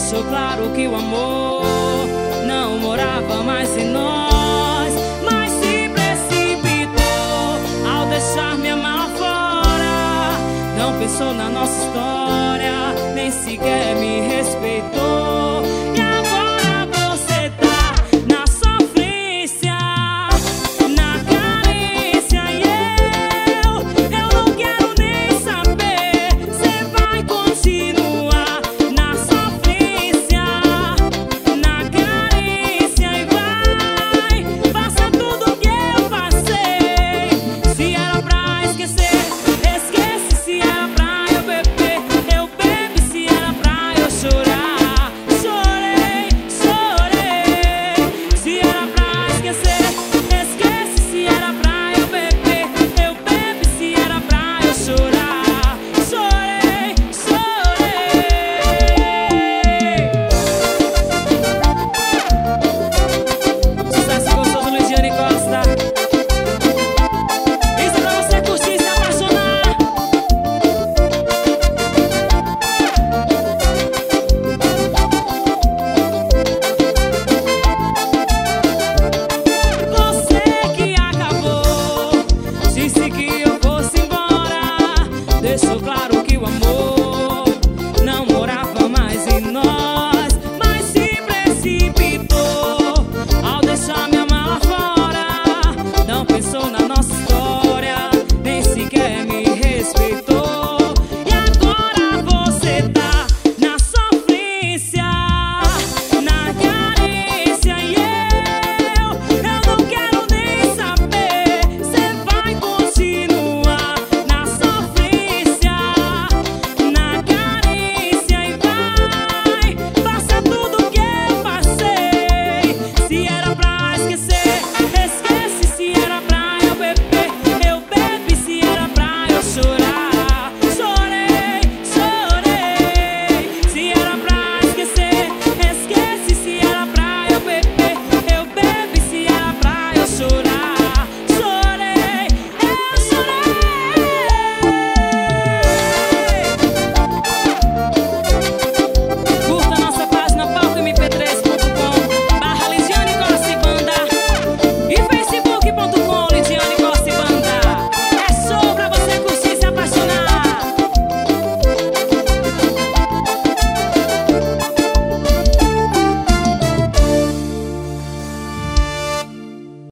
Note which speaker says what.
Speaker 1: deixou claro que o amor não morava mais em nós, mas se precipitou ao deixar me amar fora. Não pensou na nossa história, nem sequer me respeitou. E agora você tá na sofrência, na carência, e eu não quero nem saber. Você vai continuar na sofrência, na carência, e vai passar tudo que eu passei. Se era pra esquecer, esquece. Se era pra eu beber, eu bebo. Se era pra eu chorar, chorei, chorei. Se era pra esquecer, esquece. Se era pra eu beber, eu bebo. Se era pra eu chorar, chorei, chorei. Sucesso gostoso, Luiziane Costa. Isso é pra você curtir e se apaixonar. Você que acabou, disse que eu fosse embora, deixou claro